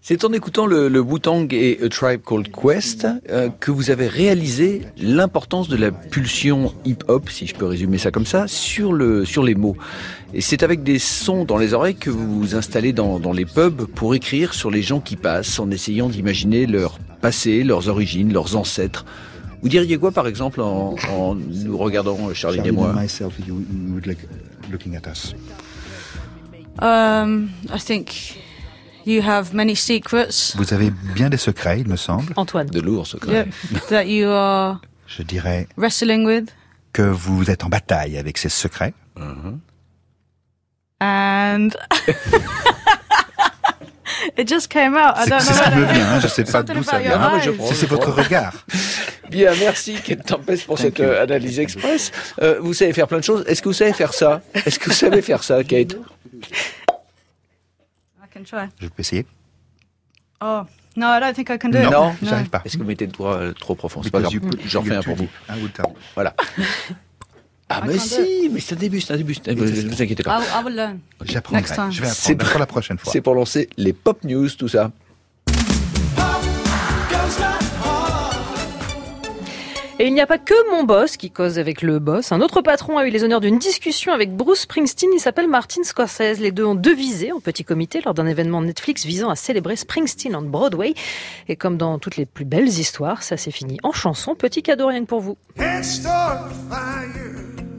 C'est en écoutant le Wu-Tang et A Tribe Called Quest que vous avez réalisé l'importance de la pulsion hip-hop, si je peux résumer ça comme ça, sur les mots. Et c'est avec des sons dans les oreilles que vous vous installez dans les pubs pour écrire sur les gens qui passent, en essayant d'imaginer leur passé, leurs origines, leurs ancêtres. Vous diriez quoi, par exemple, en nous regardant, Charline et moi? Looking at us. I think you have many secrets. Vous avez bien des secrets, il me semble. Antoine. De lourds secrets. That you are je dirais wrestling with. Que vous êtes en bataille avec ces secrets. And it just came out. I don't know. C'est ce qui me vient, je sais pas d'où ça vient. C'est votre regard. Bien, merci Kate Tempest pour cette analyse express. Vous savez faire plein de choses. Est-ce que vous savez faire ça? Est-ce que vous savez faire ça, Kate? Je peux essayer. Oh, no, I don't think I can do it. Non, j'arrive pas. Est-ce que vous mettez le doigt trop profond? C'est pas grave. J'en refais un pour vous. Voilà. Ah, mais si, mais c'est un début. Ne vous inquiétez pas. I will learn. J'apprendrai. Je vais apprendre pour la prochaine fois. C'est pour lancer les pop news, tout ça. Et il n'y a pas que mon boss qui cause avec le boss. Un autre patron a eu les honneurs d'une discussion avec Bruce Springsteen. Il s'appelle Martin Scorsese. Les deux ont devisé en petit comité lors d'un événement Netflix visant à célébrer Springsteen on Broadway. Et comme dans toutes les plus belles histoires, ça s'est fini en chanson. Petit cadeau rien que pour vous. Can't start a fire.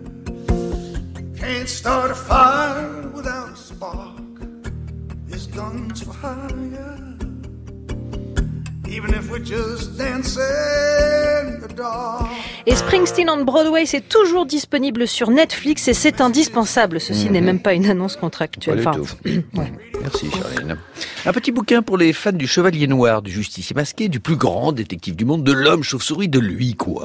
Can't start a fire without a spark. This gun's for hire. Even if we're just dancing in the dark. Et Springsteen on Broadway, c'est toujours disponible sur Netflix et c'est indispensable. Ceci n'est même pas une annonce contractuelle. Ouais. Merci Charline. Un petit bouquin pour les fans du Chevalier Noir, du justicier masqué, du plus grand détective du monde, de l'homme chauve-souris, de lui quoi.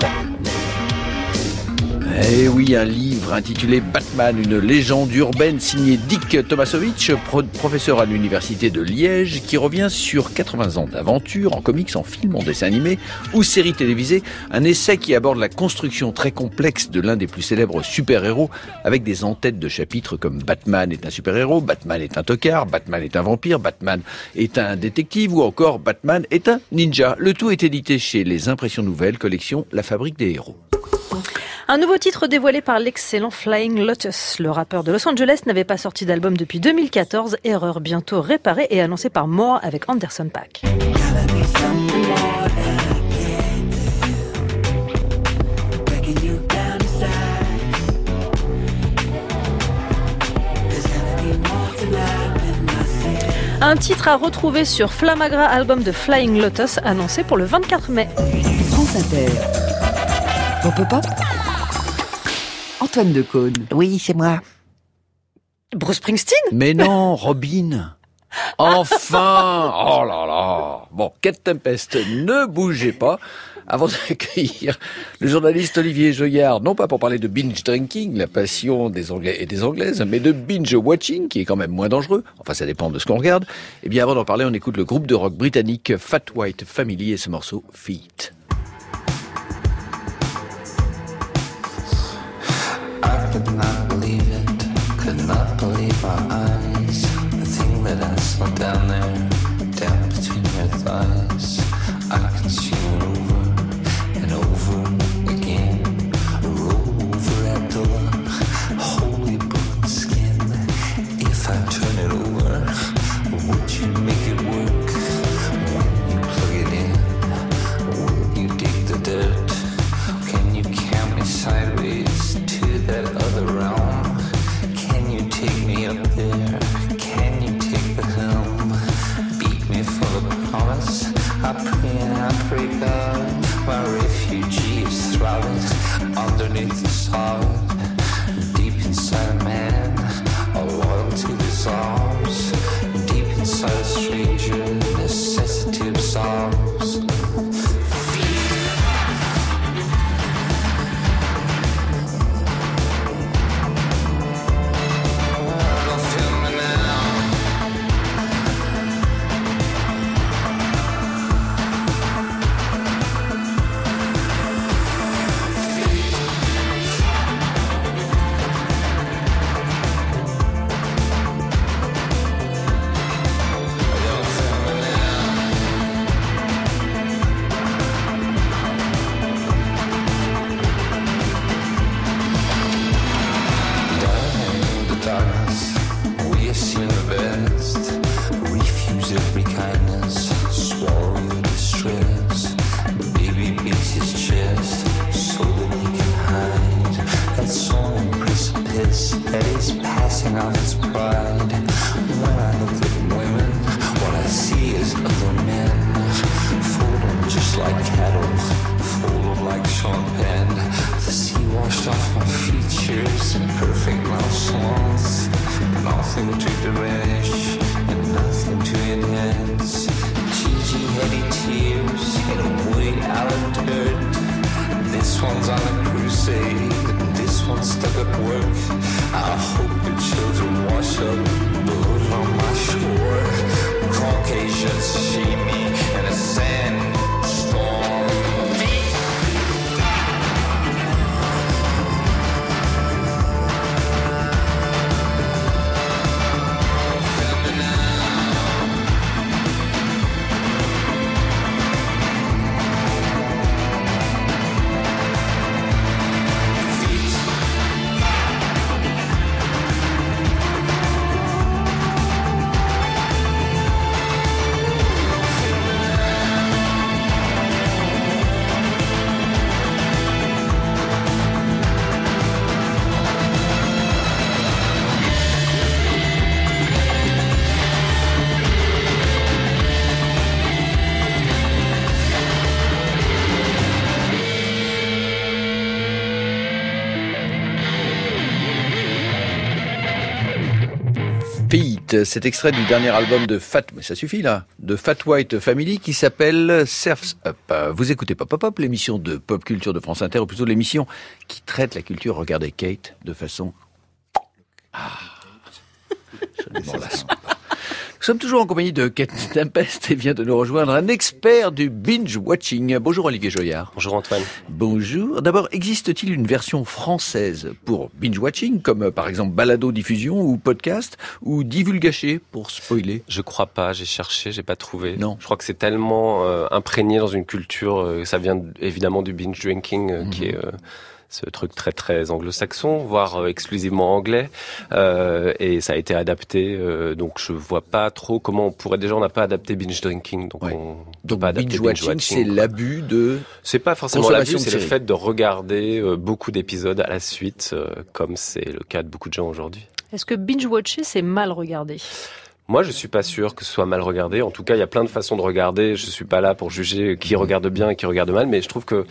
Eh oui, un livre intitulé Batman, une légende urbaine signé Dick Tomasowicz, professeur à l'université de Liège, qui revient sur 80 ans d'aventure en comics, en film, en dessin animé ou série télévisée. Un essai qui aborde la construction très complexe de l'un des plus célèbres super-héros, avec des en-têtes de chapitres comme Batman est un super-héros, Batman est un tocard, Batman est un vampire, Batman est un détective ou encore Batman est un ninja. Le tout est édité chez les Impressions Nouvelles, collection La Fabrique des Héros. Un nouveau titre dévoilé par l'excellent Flying Lotus. Le rappeur de Los Angeles n'avait pas sorti d'album depuis 2014. Erreur bientôt réparée et annoncée par Moore avec Anderson .Paak. Un titre à retrouver sur Flamagra, album de Flying Lotus, annoncé pour le 24 mai. France Inter. Pop. Antoine Decaune. Oui, c'est moi. Bruce Springsteen? Mais non, Robin. Enfin. Oh là là. Bon, Kate Tempest, ne bougez pas. Avant d'accueillir le journaliste Olivier Joyard, non pas pour parler de binge drinking, la passion des Anglais et des Anglaises, mais de binge watching, qui est quand même moins dangereux. Enfin, ça dépend de ce qu'on regarde. Eh bien, avant d'en parler, on écoute le groupe de rock britannique Fat White Family et ce morceau Feet. I could not believe it, could not believe our eyes. The thing that I saw down there, down between your thighs. I could see it over and over again. Roll over at the holy broken skin. If I turn it over, would you make it work? When you plug it in, will you dig the dirt? Can you count me sideways to that other realm? Can you take me up there? Can you take the helm? Beat me for the promise. I pray God, my refugee is thriving underneath the sod. Deep inside a man, a loyal to his arms. Deep inside a stranger, necessity absolves. I don't feel pride. When I look at women, what I see is other men. Fold just like cattle, fold like Sean Penn. The sea washed off my features in perfect nonchalance. Nothing to diminish and nothing to enhance. Cheesy heady tears in a way out of dirt. This one's on a crusade, this one's stuck at work. I hope the children wash up blood on my shore. Caucasians see me in a sandstorm. Cet extrait du dernier album de mais ça suffit là, de Fat White Family qui s'appelle Surf's Up. Vous écoutez Pop Pop Pop, l'émission de pop culture de France Inter, ou plutôt l'émission qui traite la culture. Regardez Kate de façon... je ne m'en lasse pas. Nous sommes toujours en compagnie de Kate Tempest et vient de nous rejoindre un expert du binge-watching. Bonjour Olivier Joyard. Bonjour Antoine. Bonjour. D'abord, existe-t-il une version française pour binge-watching, comme par exemple balado-diffusion ou podcast, ou divulgaché pour spoiler? Je crois pas, j'ai cherché, j'ai pas trouvé. Non. Je crois que c'est tellement imprégné dans une culture, ça vient évidemment du binge-drinking qui est... ce truc très très anglo-saxon, voire exclusivement anglais, et ça a été adapté, donc je vois pas trop comment on pourrait, déjà on n'a pas adapté binge drinking, donc donc binge watching, c'est l'abus de... C'est pas forcément l'abus, c'est le fait de regarder beaucoup d'épisodes à la suite, comme c'est le cas de beaucoup de gens aujourd'hui. Est-ce que binge-watcher, c'est mal regarder ? Moi, je suis pas sûr que ce soit mal regardé. En tout cas, il y a plein de façons de regarder. Je suis pas là pour juger qui regarde bien et qui regarde mal, mais je trouve que,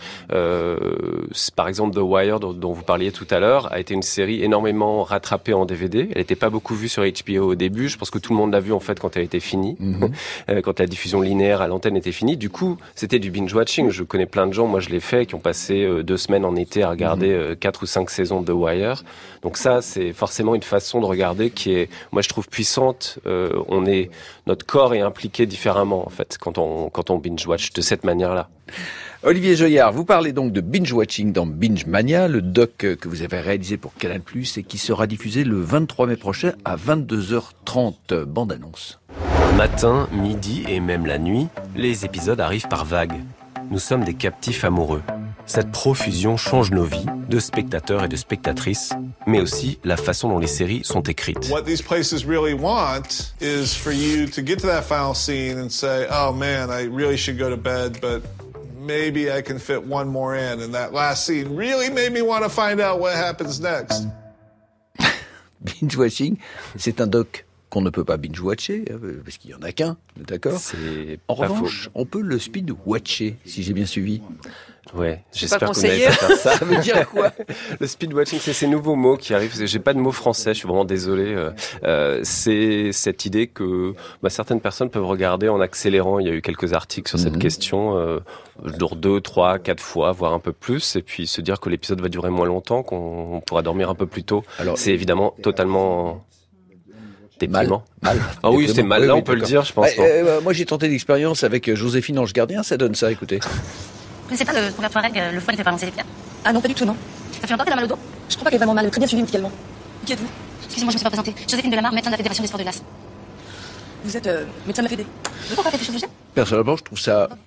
par exemple, The Wire, dont vous parliez tout à l'heure, a été une série énormément rattrapée en DVD. Elle n'était pas beaucoup vue sur HBO au début. Je pense que tout le monde l'a vue, en fait, quand elle était finie. Quand la diffusion linéaire à l'antenne était finie. Du coup, c'était du binge-watching. Je connais plein de gens, moi je l'ai fait, qui ont passé 2 semaines en été à regarder 4 ou 5 saisons de The Wire. Donc ça, c'est forcément une façon de regarder qui est, moi je trouve, puissante. Notre corps est impliqué différemment, en fait, quand on binge-watch de cette manière-là. Olivier Joyard, vous parlez donc de binge-watching dans Binge Mania, le doc que vous avez réalisé pour Canal+, et qui sera diffusé le 23 mai prochain à 22h30. Bande-annonce. Matin, midi et même la nuit, les épisodes arrivent par vagues. Nous sommes des captifs amoureux. Cette profusion change nos vies, de spectateurs et de spectatrices, mais aussi la façon dont les séries sont écrites. What these places really want is for you to get to that final scene and say, oh man, I really should go to bed, but maybe I can fit one more in. And that last scene really made me want to find out what happens next. Binge-watching, c'est un doc qu'on ne peut pas binge-watcher, parce qu'il n'y en a qu'un, d'accord ? En revanche, on peut le speed-watcher, si j'ai bien suivi. Ouais, j'espère que vous n'allez pas faire ça. Ça veut dire quoi ? Le speed-watching, c'est ces nouveaux mots qui arrivent. J'ai pas de mots français, je suis vraiment désolé. C'est cette idée que certaines personnes peuvent regarder en accélérant. Il y a eu quelques articles sur cette question, 2, 3, 4 fois, voire un peu plus, et puis se dire que l'épisode va durer moins longtemps, qu'on pourra dormir un peu plus tôt. Alors, c'est évidemment totalement... déprimant. Mal. Ah oui, c'est mal. Là, on peut le dire, je pense. Moi, j'ai tenté l'expérience avec Joséphine Ange Gardien. Ça donne ça, écoutez. Je ne sais pas, le Robert Touareg, le foie ne fait pas avancer les pierres. Ah non, pas du tout, non. Ça fait longtemps qu'elle a mal au dos ? Je crois pas qu'elle est vraiment mal, très bien suivie médicalement. Qui êtes-vous ? Excusez-moi, je me suis pas présentée. Joséphine Delamarre, médecin de la Fédération des sports de glace. Vous êtes médecin de la Fédé. Pourquoi faites des choses de Personnellement, je trouve ça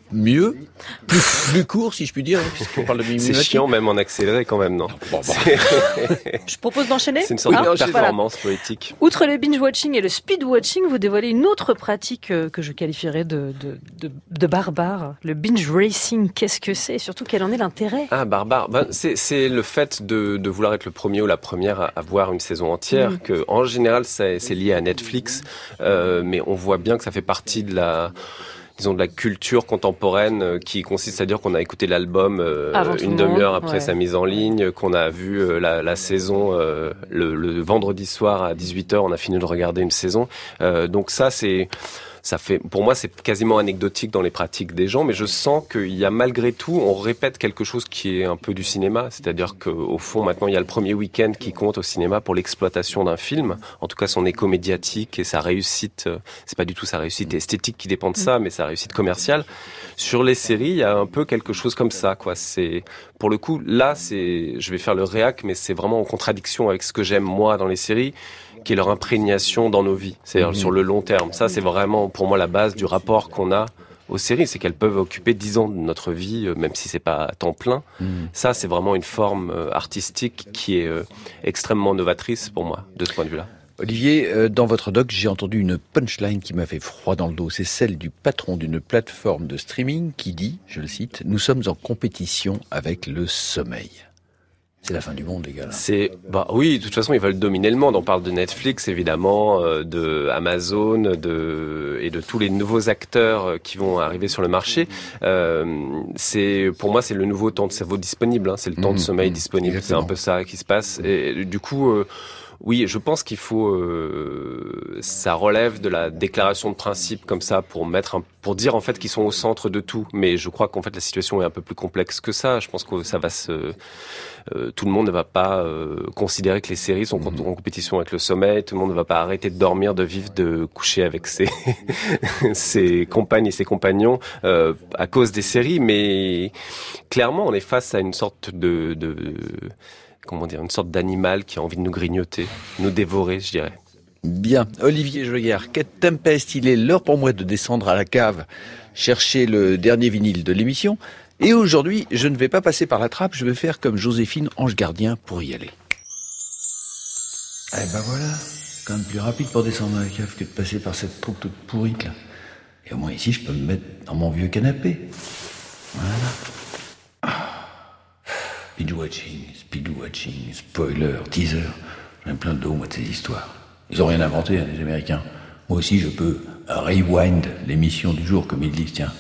mieux, plus court si je puis dire, puisqu'on parle de Mimimati. C'est chiant même en accéléré quand même, non? Bon. Je propose d'enchaîner. C'est une sorte de performance poétique. Outre le binge-watching et le speed-watching, vous dévoilez une autre pratique que je qualifierais de barbare. Le binge-racing, qu'est-ce que c'est? Et surtout, quel en est l'intérêt? Ah, barbare. C'est le fait de vouloir être le premier ou la première à voir une saison entière, que en général, c'est lié à Netflix, mais on voit bien que ça fait partie de la culture contemporaine qui consiste à dire qu'on a écouté l'album une demi-heure après sa mise en ligne, qu'on a vu la saison le vendredi soir à 18h, on a fini de regarder une saison. Donc pour moi, c'est quasiment anecdotique dans les pratiques des gens, mais je sens qu'il y a malgré tout, on répète quelque chose qui est un peu du cinéma, c'est-à-dire qu'au fond, maintenant, il y a le premier week-end qui compte au cinéma pour l'exploitation d'un film, en tout cas son écho médiatique et sa réussite, c'est pas du tout sa réussite esthétique qui dépend de ça, mais sa réussite commerciale. Sur les séries, il y a un peu quelque chose comme ça, quoi. C'est, pour le coup, là, je vais faire le réac, mais c'est vraiment en contradiction avec ce que j'aime moi dans les séries, qui est leur imprégnation dans nos vies, c'est-à-dire sur le long terme. Ça, c'est vraiment pour moi la base du rapport qu'on a aux séries, c'est qu'elles peuvent occuper 10 ans de notre vie, même si c'est pas à temps plein. Ça, c'est vraiment une forme artistique qui est extrêmement novatrice pour moi, de ce point de vue-là. Olivier, dans votre doc, j'ai entendu une punchline qui m'a fait froid dans le dos. C'est celle du patron d'une plateforme de streaming qui dit, je le cite, « Nous sommes en compétition avec le sommeil ». C'est la fin du monde, les gars. Là. Oui, de toute façon, ils veulent dominer le monde. On parle de Netflix, évidemment, de Amazon, et de tous les nouveaux acteurs qui vont arriver sur le marché. Pour moi, c'est le nouveau temps de cerveau disponible. C'est le temps de sommeil disponible. Exactement. C'est un peu ça qui se passe. Et du coup, oui, je pense qu'il faut, ça relève de la déclaration de principe comme ça pour dire en fait qu'ils sont au centre de tout. Mais je crois qu'en fait la situation est un peu plus complexe que ça. Je pense que ça va tout le monde ne va pas considérer que les séries sont en compétition avec le sommeil. Tout le monde ne va pas arrêter de dormir, de vivre, de coucher avec ses compagnes et ses compagnons à cause des séries. Mais clairement, on est face à une sorte une sorte d'animal qui a envie de nous grignoter, nous dévorer, je dirais. Bien. Olivier Joyard, Kate Tempest, il est l'heure pour moi de descendre à la cave, chercher le dernier vinyle de l'émission. Et aujourd'hui, je ne vais pas passer par la trappe, je vais faire comme Joséphine Ange Gardien pour y aller. Eh ben voilà, quand même plus rapide pour descendre à la cave que de passer par cette troupe toute pourrite là. Et au moins ici, je peux me mettre dans mon vieux canapé. Voilà. Binge-watching, speed-watching, spoiler, teaser. J'en ai plein le dos, moi, de ces histoires. Ils ont rien inventé, les Américains. Moi aussi, je peux rewind l'émission du jour, comme ils disent, tiens.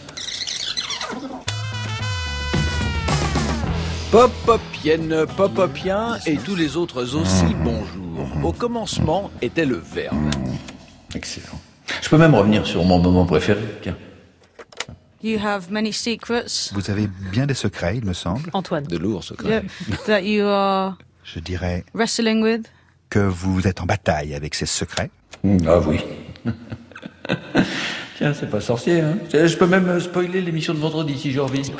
Pop-popien et tous les autres aussi, bonjour. Au commencement était le verbe. Excellent. Je peux même revenir sur mon moment préféré, tiens. You have many secrets. Vous avez bien des secrets, il me semble. Antoine. De lourds secrets. That you are je dirais wrestling with. Que vous êtes en bataille avec ces secrets. Ah oui. Tiens, c'est pas sorcier, hein. Je peux même spoiler l'émission de vendredi si j'ai envie.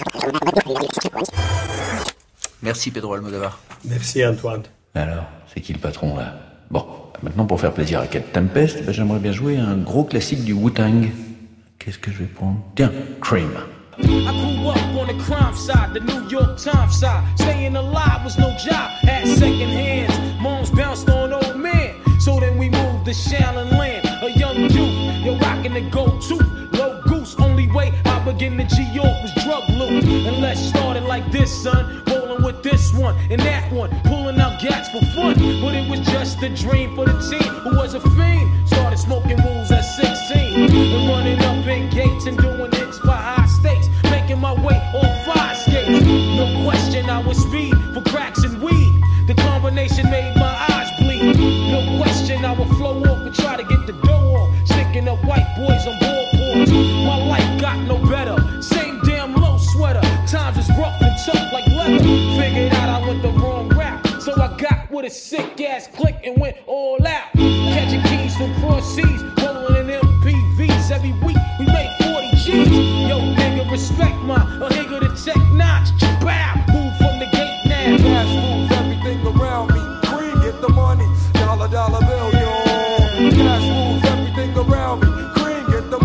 Merci Pedro Almodovar. Merci Antoine. Alors, c'est qui le patron là? Bon, maintenant pour faire plaisir à Kate Tempest, j'aimerais bien jouer un gros classique du Wu-Tang. Qu'est-ce que je vais prendre? Tiens, Cream. I grew up on the crime side, the New York Times side. Staying alive was no job, had second hands. Moms bounced on old men, so then we moved to Shaolin Land. A young youth, you're rocking the go-to, low goose. Only way I began to G-York was drug loot. And let's start it like this, son. Rolling with this one and that one, pulling out gats for fun. But it was just a dream for the team who was a fiend. Started smoking rules at 16 and running up in gates and doing hits by high stakes. Making my way on fire skates. No question I was speed for cracks and weed. The combination made my eyes bleed. No question I would flow off and try to get the dough off. Sticking up white boys on ballboards. My life got no better. Same damn low sweater. Times is rough and tough like leather. Figured out I went the wrong route. So I got with a sick ass click and went all out. Catching keys from cross seas. Rolling in MPVs. Every week we make 40 G's. Yo, nigga, respect my a nigga to check notch. Bow, move from the gate now. Cash moves everything around me. Cream, get the money. Dollar bill, yo. Cash moves everything around me. Cream, get the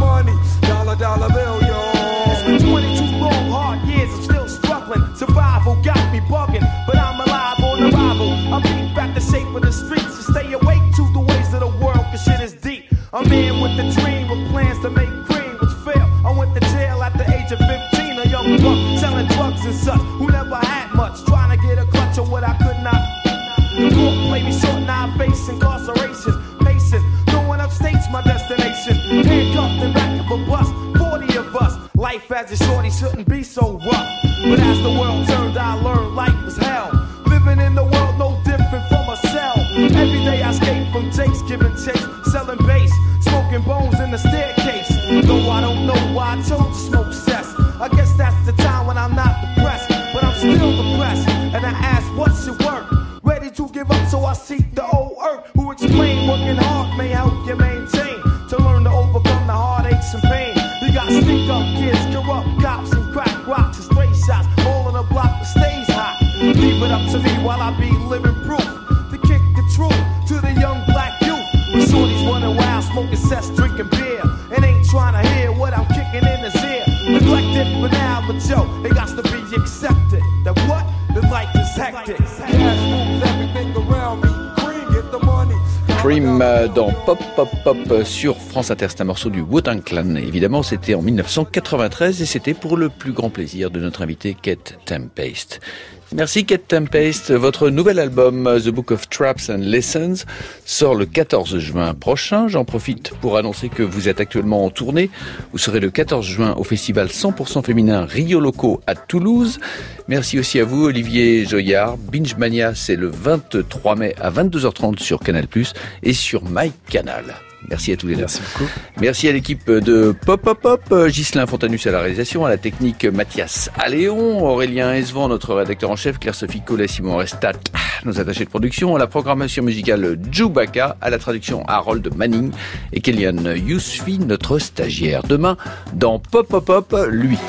A man with a dream with plans to make cream was fail. I went to jail at the age of 15, a young buck selling drugs and such, who never had much, trying to get a clutch of what I could not. The court played me short, now I face incarceration. Pacing, going upstate's my destination. Handcuffed in back of a bus, 40 of us. Life as a shorty shouldn't be so rough. But as the world turned, I learned life was hell. Living in the world no different from a cell. Every day I escape from takes, giving chase, selling bass, smoking bones in the staircase. Though I don't know why I chose to smoke cess. I guess that's the time when I'm not depressed, but I'm still depressed. And I ask, what's your work? Ready to give up, so I seek the old earth, who explain working hard may help you maintain. To learn to overcome the heartaches and pain. You got stick up kids, corrupt cops, and crack rocks and stray shots, all on the block that stays hot. Leave it up to me while I be living proof to kick the truth to the young black youth. When shorties running wild, smoking cess, drinking beer, and ain't trying to hear what I'm kicking in his ear. Neglected for now, but yo, it got to be accepted. That what? The life is hectic. Cash moves everything around me. Cream, get the money. Cream dans Pop Pop Pop sur France Inter, c'est un morceau du Wu-Tang Clan. Évidemment, c'était en 1993 et c'était pour le plus grand plaisir de notre invité Kate Tempest. Merci Kate Tempest. Votre nouvel album The Book of Traps and Lessons sort le 14 juin prochain. J'en profite pour annoncer que vous êtes actuellement en tournée. Vous serez le 14 juin au festival 100% féminin Rio Loco à Toulouse. Merci aussi à vous Olivier Joyard. Binge Mania, c'est le 23 mai à 22h30 sur Canal+ et sur MyCanal. Merci à tous les deux. Merci beaucoup. Merci à l'équipe de Pop Pop Pop, Ghislain Fontanus à la réalisation, à la technique Mathias Alléon, Aurélien Esvan, notre rédacteur en chef, Claire-Sophie Collet, Simon Restat, nos attachés de production, à la programmation musicale Djoubaka, à la traduction Harold Manning et Kellyanne Yousfi, notre stagiaire. Demain, dans Pop Pop Pop, lui.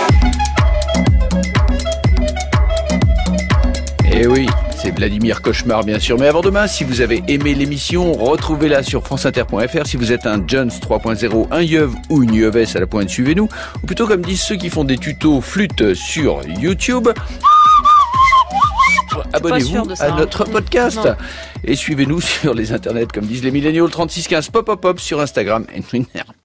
Eh oui, c'est Vladimir Cauchemar bien sûr. Mais avant demain, si vous avez aimé l'émission, retrouvez-la sur franceinter.fr. Si vous êtes un Jones 3.0, un yeuve ou une yeuvesse à la pointe, suivez-nous. Ou plutôt comme disent ceux qui font des tutos flûte sur YouTube, abonnez-vous à notre podcast. Non. Et suivez-nous sur les internets, comme disent les milléniaux, 3615 Pop Pop Pop sur Instagram et Twitter.